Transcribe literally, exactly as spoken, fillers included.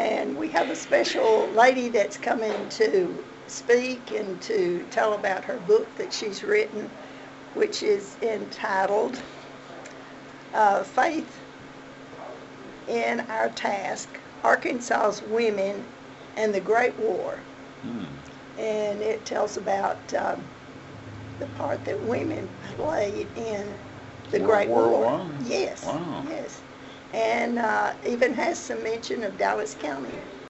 And we have a special lady that's coming to speak and to tell about her book that she's written, which is entitled uh, Faith in Our Task, Arkansas's Women and the Great War. Hmm. And it tells about um, the part that women played in the World Great War War. One? Yes, Wow. yes. And uh, even has some mention of Dallas County.